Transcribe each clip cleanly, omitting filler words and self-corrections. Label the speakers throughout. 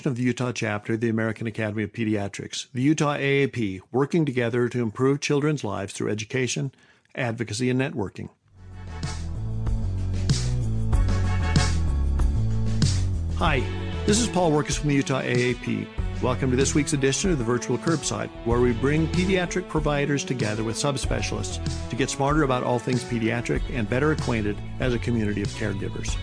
Speaker 1: of the Utah chapter of the American Academy of Pediatrics, the Utah AAP, working together to improve children's lives through education, advocacy, and networking. Hi, this is Paul Workus from the Utah AAP. Welcome to this week's edition of the Virtual Curbside, where we bring pediatric providers together with subspecialists to get smarter about all things pediatric and better acquainted as a community of caregivers.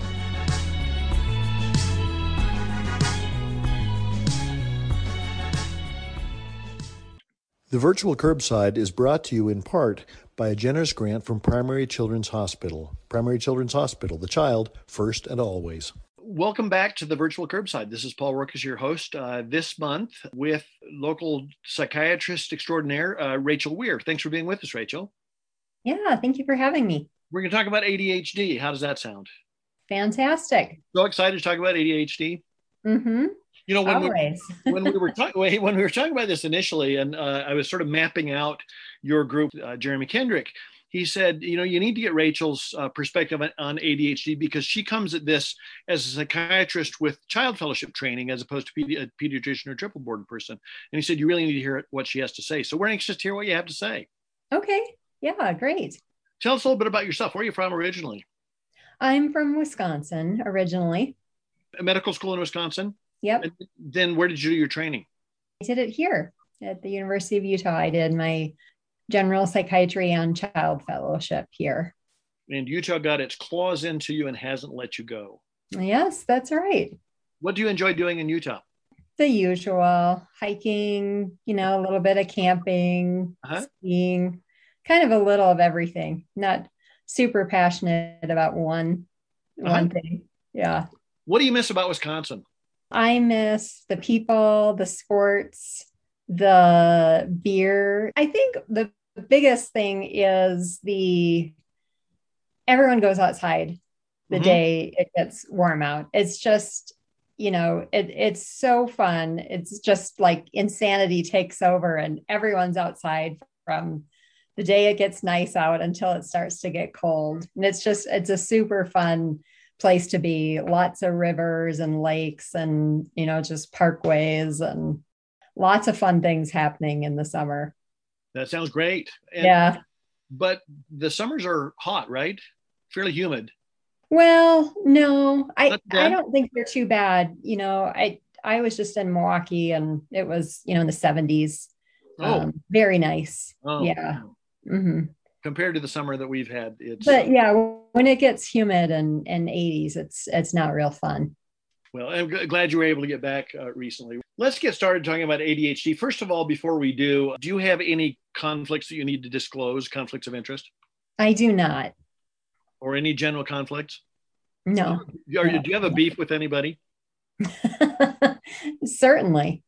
Speaker 1: The Virtual Curbside is brought to you in part by a generous grant from Primary Children's Hospital. Primary Children's Hospital, the child first and always. Welcome back to the Virtual Curbside. This is Paul Workus, your host, this month with local psychiatrist extraordinaire, Rachel Weir. Thanks for being with us, Rachel.
Speaker 2: Yeah, thank you for having me.
Speaker 1: We're going to talk about ADHD. How does that sound?
Speaker 2: Fantastic.
Speaker 1: So excited to talk about ADHD.
Speaker 2: Mm-hmm.
Speaker 1: You know,
Speaker 2: Always.
Speaker 1: when we were talking about this initially, and I was sort of mapping out your group, Jeremy Kendrick, he said, you know, you need to get Rachel's perspective on ADHD because she comes at this as a psychiatrist with child fellowship training as opposed to a pediatrician or triple board person. And he said, you really need to hear what she has to say. So we're anxious to hear what you have to say.
Speaker 2: Okay. Yeah, great.
Speaker 1: Tell us a little bit about yourself. Where are you from originally?
Speaker 2: I'm from Wisconsin originally.
Speaker 1: A medical school in Wisconsin?
Speaker 2: Yep.
Speaker 1: And then where did you do your training?
Speaker 2: I did it here at the University of Utah. I did my general psychiatry and child fellowship here.
Speaker 1: And Utah got its claws into you and hasn't let you go.
Speaker 2: Yes, that's right.
Speaker 1: What do you enjoy doing in Utah?
Speaker 2: The usual, hiking, you know, a little bit of camping, skiing, kind of a little of everything. Not super passionate about one thing. Yeah.
Speaker 1: What do you miss about Wisconsin?
Speaker 2: I miss the people, the sports, the beer. I think the biggest thing is everyone goes outside the day it gets warm out. It's just, you know, it's so fun. It's just like insanity takes over and everyone's outside from the day it gets nice out until it starts to get cold. And it's a super fun place to be. Lots of rivers and lakes and, you know, just parkways and lots of fun things happening in the summer.
Speaker 1: That sounds great.
Speaker 2: Yeah.
Speaker 1: But the summers are hot, right? Fairly humid.
Speaker 2: Well, no, I don't think they're too bad. You know, I was just in Milwaukee and it was, you know, in the 70s. Very nice. Yeah. Mm-hmm.
Speaker 1: Compared to the summer that we've had,
Speaker 2: but yeah, when it gets humid and 80s, it's not real fun.
Speaker 1: Well, I'm glad you were able to get back recently. Let's get started talking about ADHD. First of all, before we do you have any conflicts that you need to disclose, conflicts of interest?
Speaker 2: I do not.
Speaker 1: Or any general conflicts?
Speaker 2: No.
Speaker 1: Do you have a beef with anybody?
Speaker 2: Certainly.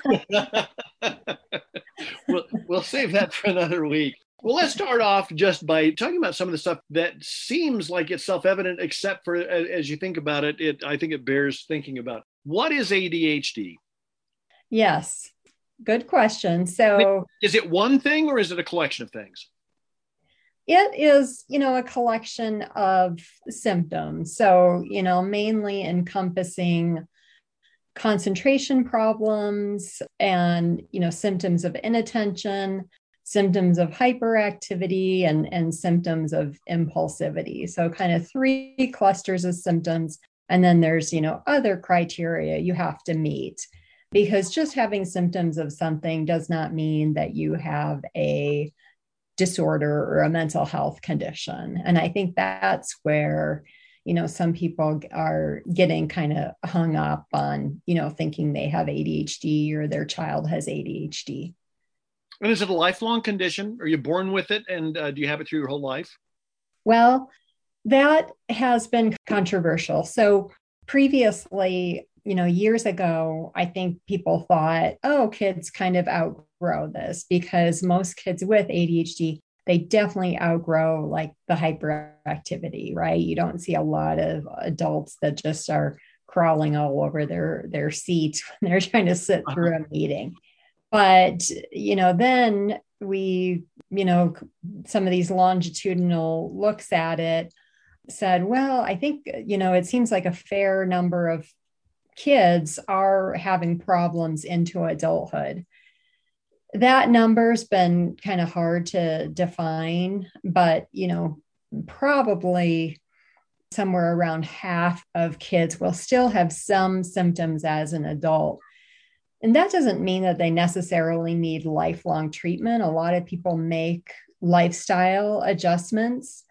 Speaker 1: We'll save that for another week. Well, let's start off just by talking about some of the stuff that seems like it's self-evident, except for as you think about it, I think it bears thinking about. What is ADHD?
Speaker 2: Yes, good question. So
Speaker 1: is it one thing or is it a collection of things?
Speaker 2: It is, you know, a collection of symptoms. So, you know, mainly encompassing concentration problems and, you know, symptoms of inattention, symptoms of hyperactivity, and symptoms of impulsivity. So kind of three clusters of symptoms. And then there's, you know, other criteria you have to meet, because just having symptoms of something does not mean that you have a disorder or a mental health condition. And I think that's where, you know, some people are getting kind of hung up on, you know, thinking they have ADHD or their child has ADHD.
Speaker 1: And is it a lifelong condition? Are you born with it? And do you have it through your whole life?
Speaker 2: Well, that has been controversial. So previously, you know, years ago, I think people thought, oh, kids kind of outgrow this, because most kids with ADHD, they definitely outgrow like the hyperactivity, right? You don't see a lot of adults that just are crawling all over their seat when they're trying to sit through a meeting. But, you know, then we, you know, some of these longitudinal looks at it said, well, I think, you know, it seems like a fair number of kids are having problems into adulthood. That number's been kind of hard to define, but probably somewhere around half of kids will still have some symptoms as an adult. And that doesn't mean that they necessarily need lifelong treatment. A lot of people make lifestyle adjustments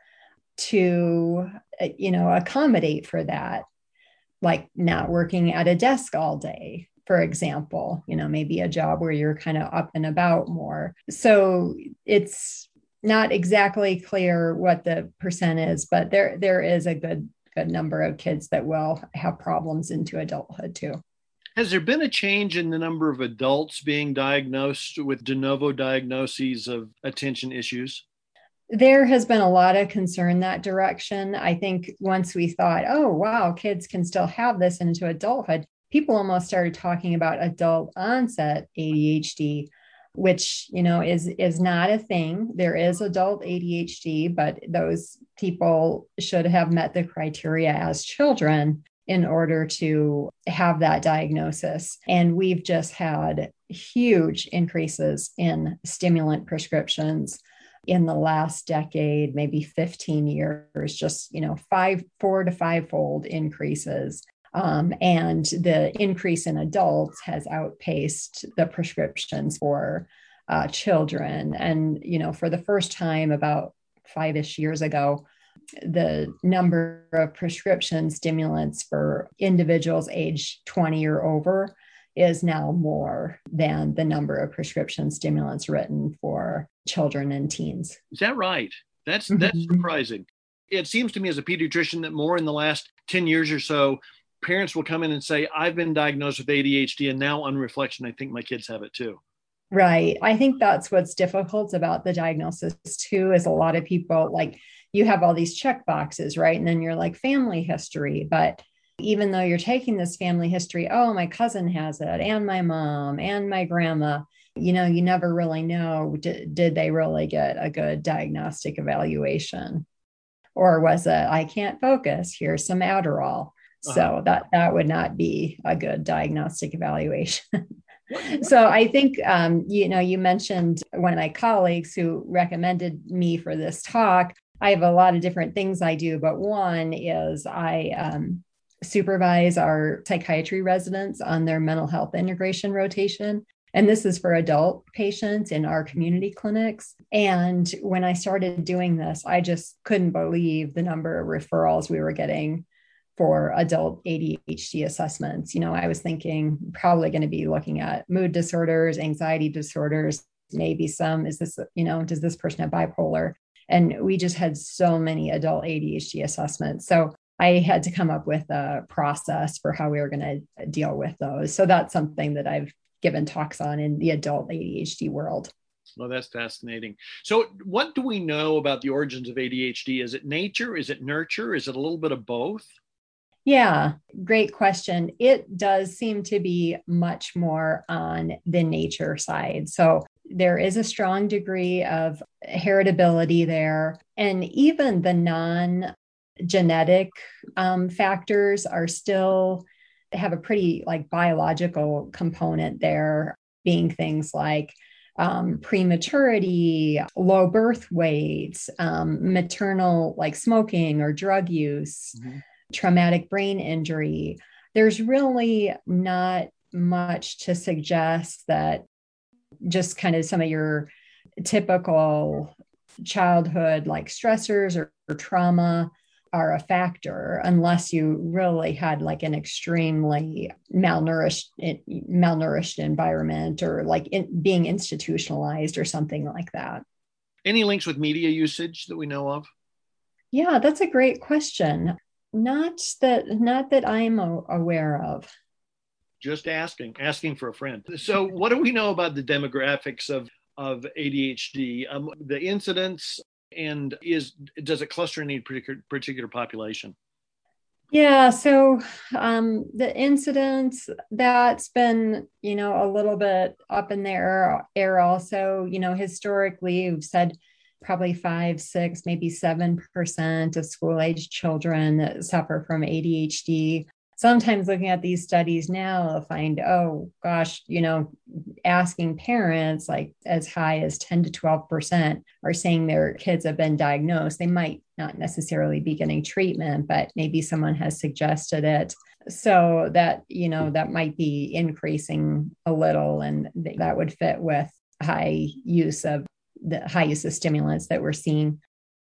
Speaker 2: to, accommodate for that, like not working at a desk all day, for example, maybe a job where you're kind of up and about more. So it's not exactly clear what the percent is, but there is a good number of kids that will have problems into adulthood too.
Speaker 1: Has there been a change in the number of adults being diagnosed with de novo diagnoses of attention issues?
Speaker 2: There has been a lot of concern that direction. I think once we thought, oh, wow, kids can still have this into adulthood, people almost started talking about adult onset ADHD, which, is not a thing. There is adult ADHD, but those people should have met the criteria as children in order to have that diagnosis. And we've just had huge increases in stimulant prescriptions in the last decade, maybe 15 years, just, 4 to 5-fold increases. And the increase in adults has outpaced the prescriptions for children. And, for the first time about 5-ish years ago, the number of prescription stimulants for individuals age 20 or over is now more than the number of prescription stimulants written for children and teens.
Speaker 1: Is that right? That's surprising. It seems to me as a pediatrician that more in the last 10 years or so, parents will come in and say, I've been diagnosed with ADHD, and now on reflection, I think my kids have it too.
Speaker 2: Right. I think that's what's difficult about the diagnosis too, is a lot of people, like, you have all these check boxes, right? And then you're like family history, but even though you're taking this family history, oh, my cousin has it, and my mom and my grandma, you never really know, did they really get a good diagnostic evaluation? Or was it, I can't focus, here's some Adderall. So that would not be a good diagnostic evaluation. So I think, you mentioned one of my colleagues who recommended me for this talk. I have a lot of different things I do, but one is I supervise our psychiatry residents on their mental health integration rotation. And this is for adult patients in our community clinics. And when I started doing this, I just couldn't believe the number of referrals we were getting for adult ADHD assessments. I was thinking probably going to be looking at mood disorders, anxiety disorders, maybe some, does this person have bipolar? And we just had so many adult ADHD assessments. So I had to come up with a process for how we were going to deal with those. So that's something that I've given talks on in the adult ADHD world.
Speaker 1: Well, that's fascinating. So what do we know about the origins of ADHD? Is it nature? Is it nurture? Is it a little bit of both?
Speaker 2: Yeah, great question. It does seem to be much more on the nature side. So there is a strong degree of heritability there. And even the non-genetic factors are still have a pretty biological component there, being things like prematurity, low birth weights, maternal smoking or drug use, traumatic brain injury. There's really not much to suggest that just kind of some of your typical childhood stressors or trauma are a factor, unless you really had an extremely malnourished environment, or being institutionalized or something like that.
Speaker 1: Any links with media usage that we know of?
Speaker 2: Yeah, that's a great question. Not that I'm aware of.
Speaker 1: Just asking for a friend. So what do we know about the demographics of ADHD, the incidence, and does it cluster in any particular population?
Speaker 2: Yeah, so the incidence, that's been, a little bit up in the air also. Historically, we've said probably 5, 6, maybe 7% of school-age children that suffer from ADHD. sometimes looking at these studies now, they'll find, oh gosh, asking parents like as high as 10 to 12% are saying their kids have been diagnosed. They might not necessarily be getting treatment, but maybe someone has suggested it. So that, that might be increasing a little, and that would fit with high use of stimulants that we're seeing.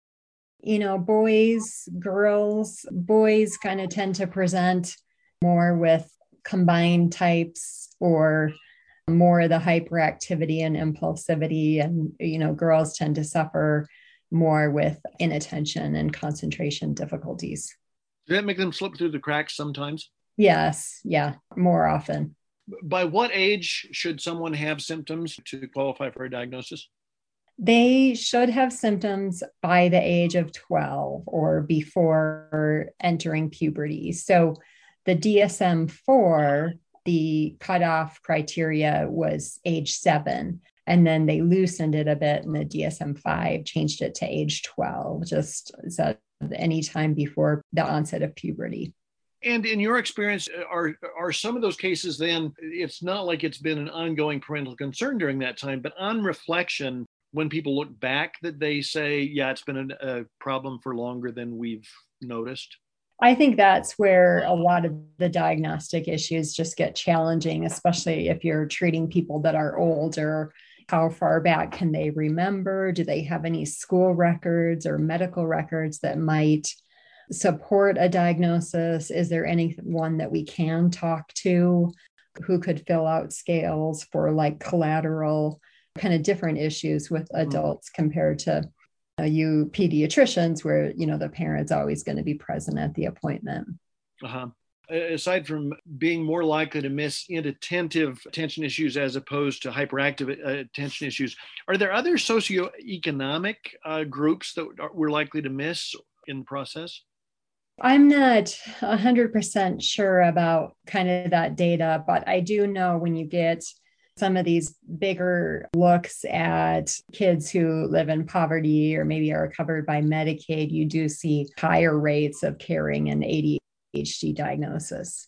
Speaker 2: Boys kind of tend to present more with combined types or more of the hyperactivity and impulsivity. And, girls tend to suffer more with inattention and concentration difficulties.
Speaker 1: Does that make them slip through the cracks sometimes?
Speaker 2: Yes. Yeah. More often.
Speaker 1: By what age should someone have symptoms to qualify for a diagnosis?
Speaker 2: They should have symptoms by the age of 12 or before entering puberty. So the DSM-4, the cutoff criteria was age 7. And then they loosened it a bit, and the DSM-5 changed it to age 12, just so any time before the onset of puberty.
Speaker 1: And in your experience, are some of those cases then, it's not like it's been an ongoing parental concern during that time, but on reflection, when people look back, that they say, yeah, it's been a problem for longer than we've noticed?
Speaker 2: I think that's where a lot of the diagnostic issues just get challenging, especially if you're treating people that are older. How far back can they remember? Do they have any school records or medical records that might support a diagnosis? Is there anyone that we can talk to who could fill out scales for like collateral, kind of different issues with adults compared to you pediatricians, where the parent's always going to be present at the appointment.
Speaker 1: Aside from being more likely to miss inattentive attention issues as opposed to hyperactive attention issues, are there other socioeconomic groups that we're likely to miss in the process?
Speaker 2: I'm not 100% sure about kind of that data, but I do know when you get some of these bigger looks at kids who live in poverty or maybe are covered by Medicaid, you do see higher rates of carrying an ADHD diagnosis.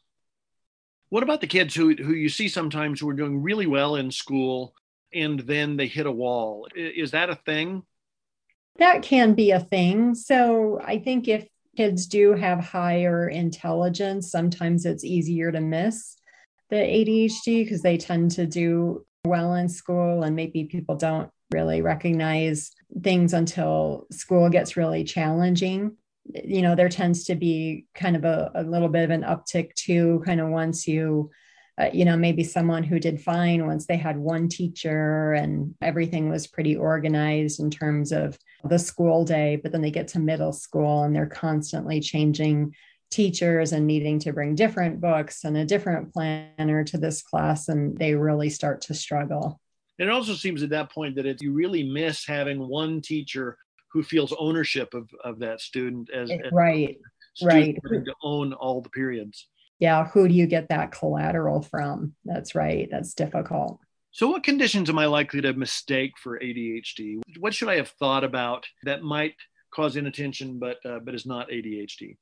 Speaker 1: What about the kids who you see sometimes who are doing really well in school and then they hit a wall? Is that a thing?
Speaker 2: That can be a thing. So I think if kids do have higher intelligence, sometimes it's easier to miss the ADHD because they tend to do well in school, and maybe people don't really recognize things until school gets really challenging. There tends to be kind of a little bit of an uptick too, kind of once maybe someone who did fine once they had one teacher and everything was pretty organized in terms of the school day, but then they get to middle school and they're constantly changing teachers and needing to bring different books and a different planner to this class, and they really start to struggle.
Speaker 1: And it also seems at that point that you really miss having one teacher who feels ownership of that student as
Speaker 2: right
Speaker 1: to own all the periods.
Speaker 2: Yeah, who do you get that collateral from? That's right. That's difficult.
Speaker 1: So what conditions am I likely to mistake for ADHD? What should I have thought about that might cause inattention but is not ADHD?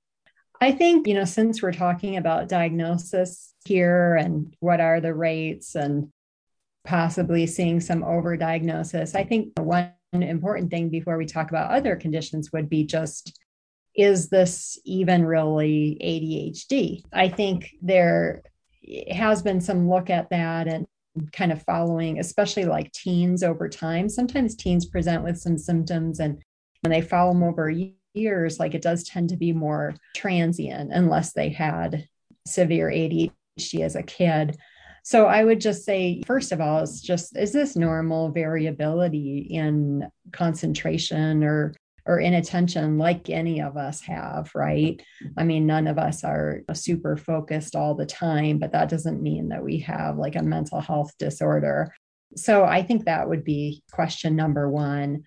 Speaker 2: I think, since we're talking about diagnosis here and what are the rates and possibly seeing some overdiagnosis, I think one important thing before we talk about other conditions would be just, is this even really ADHD? I think there has been some look at that and kind of following, especially like teens over time. Sometimes teens present with some symptoms, and when they follow them over years, like it does tend to be more transient unless they had severe ADHD as a kid. So I would just say, first of all, is this normal variability in concentration or inattention like any of us have, right? I mean, none of us are super focused all the time, but that doesn't mean that we have like a mental health disorder. So I think that would be question number one,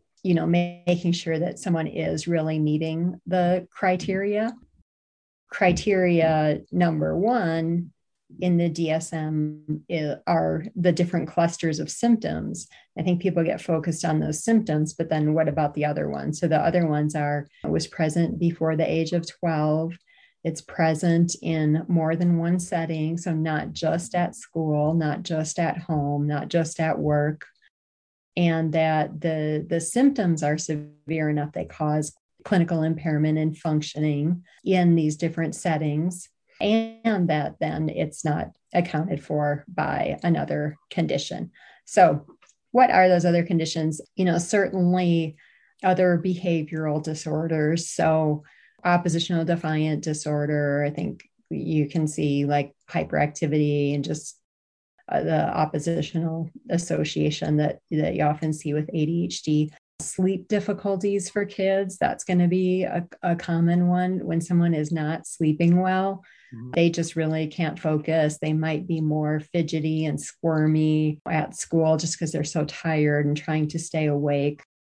Speaker 2: making sure that someone is really meeting the criteria. Criteria number one in the DSM are the different clusters of symptoms. I think people get focused on those symptoms, but then what about the other ones? So the other ones was present before the age of 12, It's present in more than one setting. So not just at school, not just at home, not just at work, and that the symptoms are severe enough they cause clinical impairment in functioning in these different settings, and that then it's not accounted for by another condition. So what are those other conditions? Certainly other behavioral disorders. So oppositional defiant disorder, I think you can see like hyperactivity and just the oppositional association that you often see with ADHD. Sleep difficulties for kids, that's going to be a common one. When someone is not sleeping well, they just really can't focus. They might be more fidgety and squirmy at school just because they're so tired and trying to stay awake.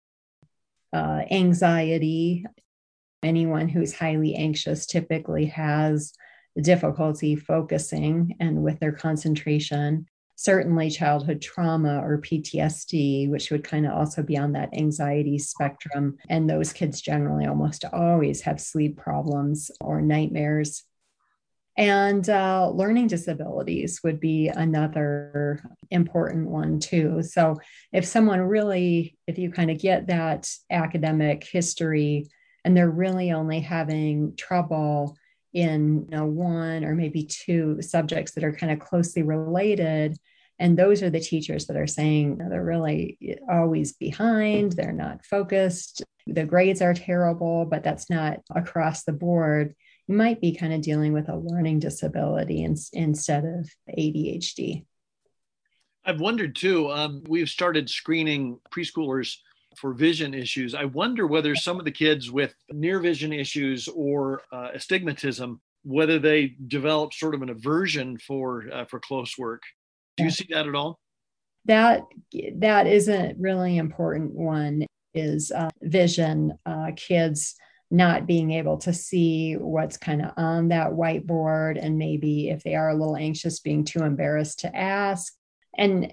Speaker 2: Anxiety, anyone who's highly anxious typically has difficulty focusing and with their concentration. Certainly childhood trauma or PTSD, which would kind of also be on that anxiety spectrum. And those kids generally almost always have sleep problems or nightmares. And learning disabilities would be another important one too. So if you kind of get that academic history and they're really only having trouble in one or maybe two subjects that are kind of closely related, and those are the teachers that are saying they're really always behind, they're not focused, the grades are terrible, but that's not across the board, you might be kind of dealing with a learning disability instead of ADHD.
Speaker 1: I've wondered too, we've started screening preschoolers for vision issues. I wonder whether some of the kids with near vision issues or astigmatism, whether they develop sort of an aversion for close work. Do you see that at all?
Speaker 2: That is a really important one, is vision. Kids not being able to see what's kind of on that whiteboard, and maybe if they are a little anxious, being too embarrassed to ask. And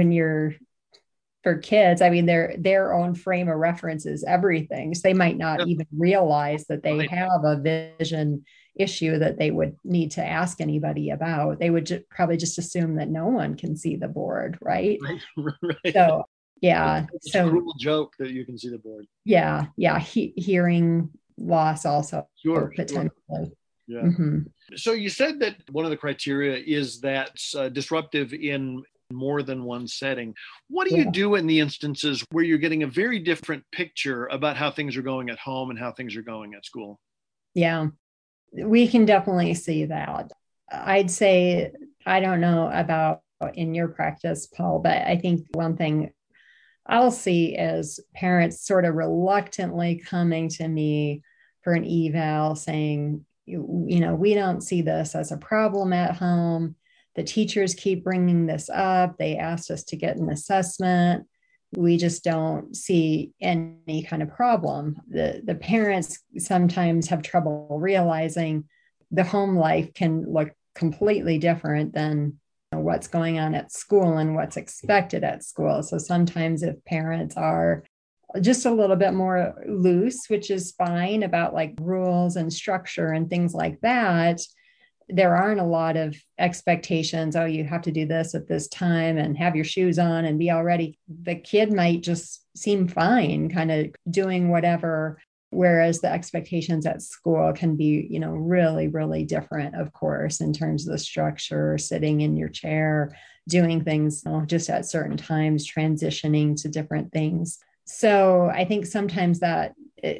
Speaker 2: for kids, I mean, their own frame of reference is everything. So they might not even realize that they have a vision issue that they would need to ask anybody about. They would probably just assume that no one can see the board, right?
Speaker 1: Right.
Speaker 2: So, yeah.
Speaker 1: It's a cruel joke that you can see the board.
Speaker 2: Yeah. Hearing loss also.
Speaker 1: Sure.
Speaker 2: Potentially.
Speaker 1: Yeah. Mm-hmm. So you said that one of the criteria is that disruptive in more than one setting. What do you do in the instances where you're getting a very different picture about how things are going at home and how things are going at school?
Speaker 2: Yeah, we can definitely see that. I'd say, I don't know about in your practice, Paul, but I think one thing I'll see is parents sort of reluctantly coming to me for an eval saying, we don't see this as a problem at home. The teachers keep bringing this up. They asked us to get an assessment. We just don't see any kind of problem. The parents sometimes have trouble realizing the home life can look completely different than what's going on at school and what's expected at school. So sometimes if parents are just a little bit more loose, which is fine, about like rules and structure and things like that, there aren't a lot of expectations. Oh, you have to do this at this time and have your shoes on and be all ready. The kid might just seem fine, kind of doing whatever. Whereas the expectations at school can be, really, really different, of course, in terms of the structure, sitting in your chair, doing things just at certain times, transitioning to different things. So I think sometimes that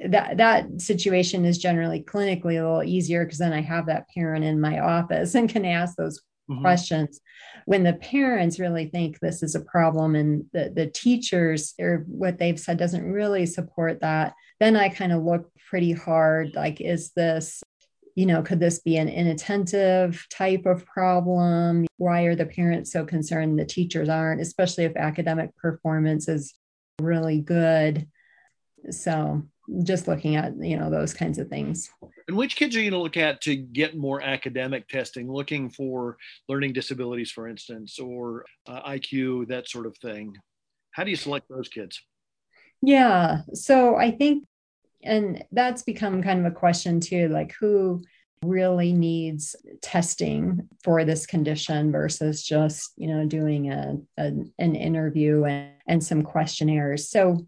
Speaker 2: situation is generally clinically a little easier because then I have that parent in my office and can ask those questions. When the parents really think this is a problem and the teachers or what they've said doesn't really support that, then I kind of look pretty hard. Like, is this, could this be an inattentive type of problem? Why are the parents so concerned the teachers aren't, especially if academic performance is really good? So just looking at, those kinds of things.
Speaker 1: And which kids are you going to look at to get more academic testing, looking for learning disabilities, for instance, or IQ, that sort of thing? How do you select those kids?
Speaker 2: Yeah. So I think, and that's become kind of a question too, like who really needs testing for this condition versus just, doing an interview and some questionnaires. So,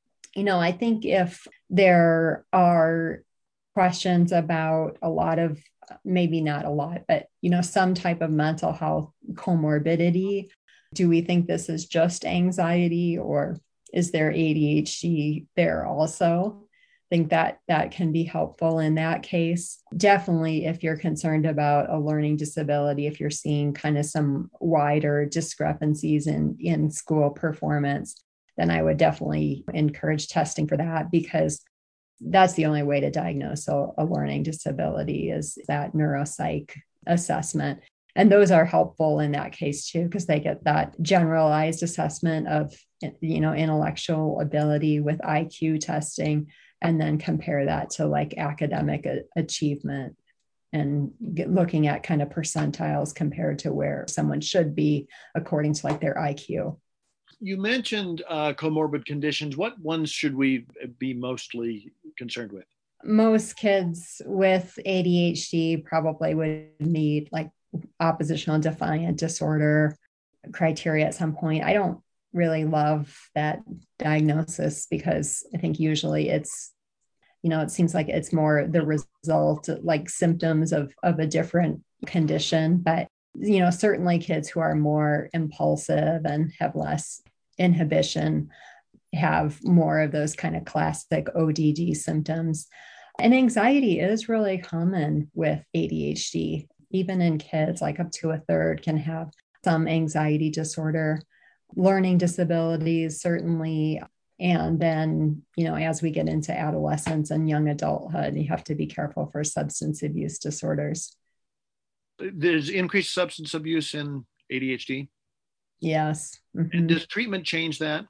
Speaker 2: I think if there are questions about a lot of, maybe not a lot, but, some type of mental health comorbidity, do we think this is just anxiety, or is there ADHD there also? I think that can be helpful in that case. Definitely, if you're concerned about a learning disability, if you're seeing kind of some wider discrepancies in school performance, then I would definitely encourage testing for that, because that's the only way to diagnose a learning disability is that neuropsych assessment. And those are helpful in that case too, because they get that generalized assessment of, intellectual ability with IQ testing, and then compare that to like academic achievement and looking at kind of percentiles compared to where someone should be according to like their IQ.
Speaker 1: You mentioned comorbid conditions. What ones should we be mostly concerned with?
Speaker 2: Most kids with ADHD probably would need like oppositional defiant disorder criteria at some point. I don't really love that diagnosis because I think usually it's, it seems like it's more the result, like symptoms of a different condition. But, certainly kids who are more impulsive and have less inhibition have more of those kind of classic ODD symptoms. And anxiety is really common with ADHD. Even in kids, like up to a third can have some anxiety disorder. Learning disabilities, certainly. And then, as we get into adolescence and young adulthood, you have to be careful for substance abuse disorders.
Speaker 1: There's increased substance abuse in ADHD?
Speaker 2: Yes. Mm-hmm.
Speaker 1: And does treatment change that?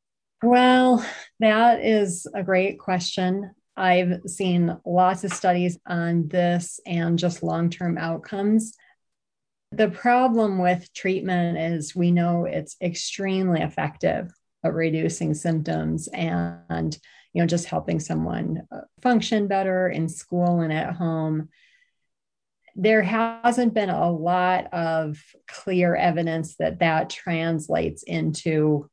Speaker 2: Well, that is a great question. I've seen lots of studies on this and just long-term outcomes. The problem with treatment is we know it's extremely effective at reducing symptoms and, just helping someone function better in school and at home. There hasn't been a lot of clear evidence that translates into,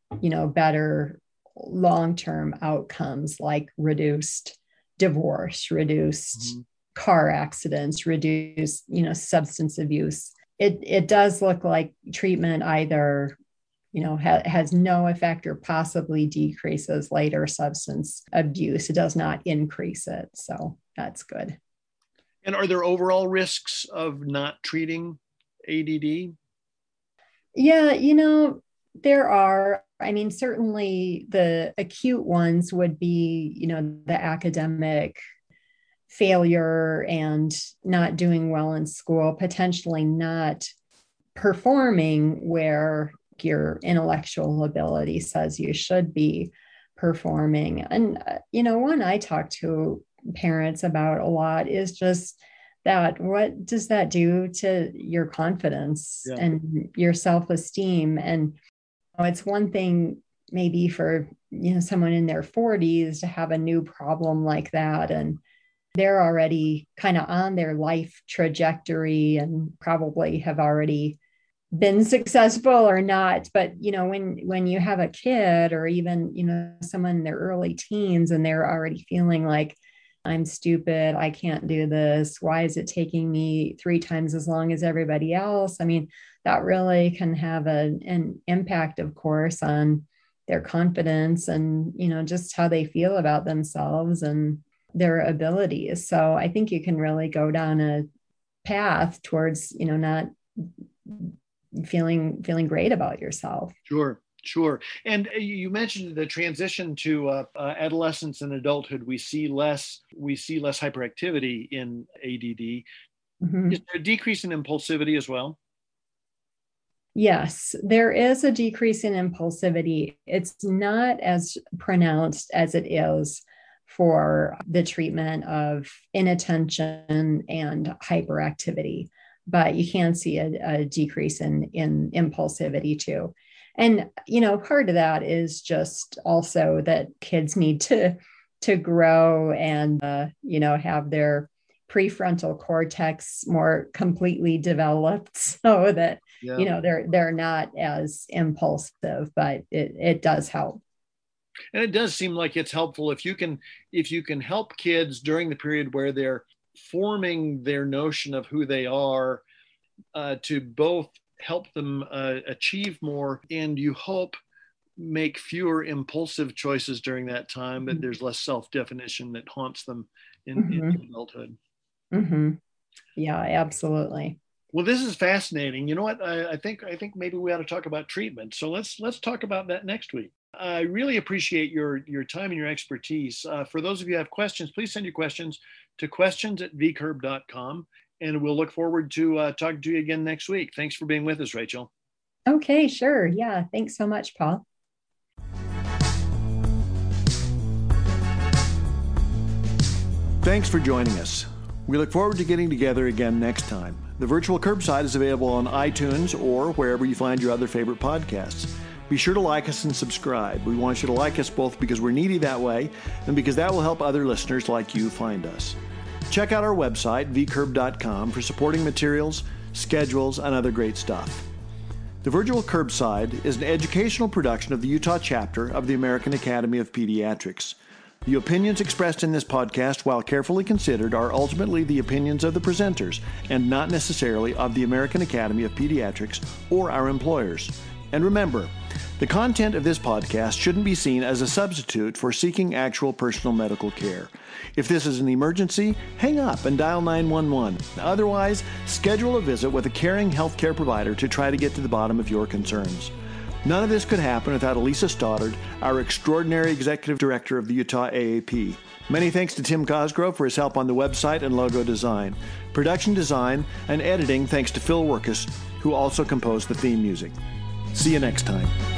Speaker 2: better long-term outcomes like reduced divorce, reduced car accidents, reduced, substance abuse. It does look like treatment either, has no effect or possibly decreases later substance abuse. It does not increase it. So that's good.
Speaker 1: And are there overall risks of not treating ADD?
Speaker 2: Yeah, there are. I mean, certainly the acute ones would be, the academic failure and not doing well in school, potentially not performing where your intellectual ability says you should be performing. And, one I talk to parents about a lot is just that what does that do to your confidence and your self-esteem? And it's one thing maybe for, someone in their 40s to have a new problem like that. And they're already kind of on their life trajectory and probably have already been successful or not. But, when you have a kid or even, someone in their early teens and they're already feeling like, I'm stupid, I can't do this, why is it taking me 3 times as long as everybody else? I mean, that really can have an impact, of course, on their confidence and, just how they feel about themselves and their abilities. So I think you can really go down a path towards, not feeling great about yourself.
Speaker 1: Sure. And you mentioned the transition to adolescence and adulthood. We see less hyperactivity in ADD. Mm-hmm. Is there a decrease in impulsivity as well?
Speaker 2: Yes, there is a decrease in impulsivity. It's not as pronounced as it is for the treatment of inattention and hyperactivity, but you can see a decrease in impulsivity too. And, part of that is just also that kids need to grow and, have their prefrontal cortex more completely developed so that, they're not as impulsive, but it does help.
Speaker 1: And it does seem like it's helpful if you can help kids during the period where they're forming their notion of who they are, to both help them achieve more, and you hope make fewer impulsive choices during that time, that there's less self-definition that haunts them in adulthood.
Speaker 2: Yeah, absolutely.
Speaker 1: Well, this is fascinating. You know what? I think maybe we ought to talk about treatment. So let's talk about that next week. I really appreciate your time and your expertise. For those of you who have questions, please send your questions to questions@vcurb.com, and we'll look forward to talking to you again next week. Thanks for being with us, Rachel.
Speaker 2: Okay, sure. Yeah, thanks so much, Paul.
Speaker 1: Thanks for joining us. We look forward to getting together again next time. The Virtual Curbside is available on iTunes or wherever you find your other favorite podcasts. Be sure to like us and subscribe. We want you to like us both because we're needy that way and because that will help other listeners like you find us. Check out our website, vcurb.com, for supporting materials, schedules, and other great stuff. The Virtual Curbside is an educational production of the Utah chapter of the American Academy of Pediatrics. The opinions expressed in this podcast, while carefully considered, are ultimately the opinions of the presenters and not necessarily of the American Academy of Pediatrics or our employers. And remember, the content of this podcast shouldn't be seen as a substitute for seeking actual personal medical care. If this is an emergency, hang up and dial 911. Otherwise, schedule a visit with a caring healthcare provider to try to get to the bottom of your concerns. None of this could happen without Elisa Stoddard, our extraordinary executive director of the Utah AAP. Many thanks to Tim Cosgrove for his help on the website and logo design. Production design and editing thanks to Phil Workus, who also composed the theme music. See you next time.